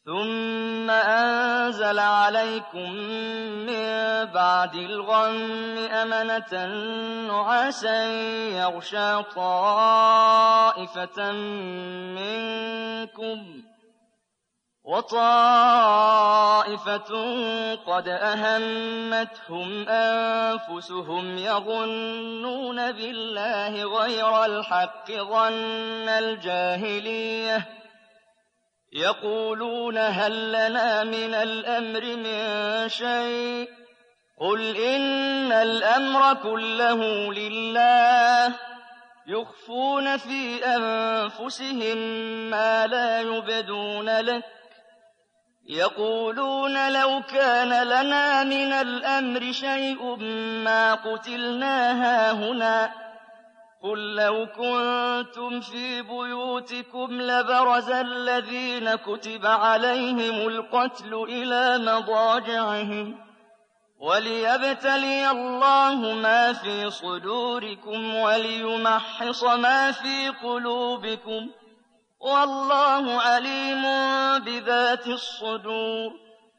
ثم أنزل عليكم من بعد الغم أمنة نعاسا يغشى طائفة منكم وطائفة قد أهمتهم أنفسهم يظنون بالله غير الحق ظن الجاهلية يقولون هل لنا من الأمر من شيء قل إن الأمر كله لله يخفون في أنفسهم ما لا يبدون لك يقولون لو كان لنا من الأمر شيء ما قتلنا هاهنا قل لو كنتم في بيوتكم لبرز الذين كتب عليهم القتل إلى مضاجعهم وليبتلي الله ما في صدوركم وليمحص ما في قلوبكم والله عليم بذات الصدور